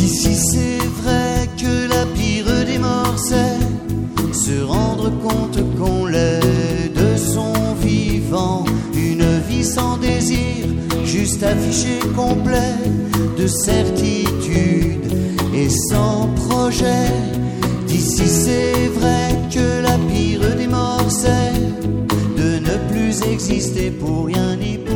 D'ici c'est vrai que la pire des morts c'est se rendre compte qu'on l'est de son vivant. Une vie sans désir, juste affiché complet de certitude et sans projet. D'ici c'est vrai que la pire des morts c'est de ne plus exister pour rien ni pour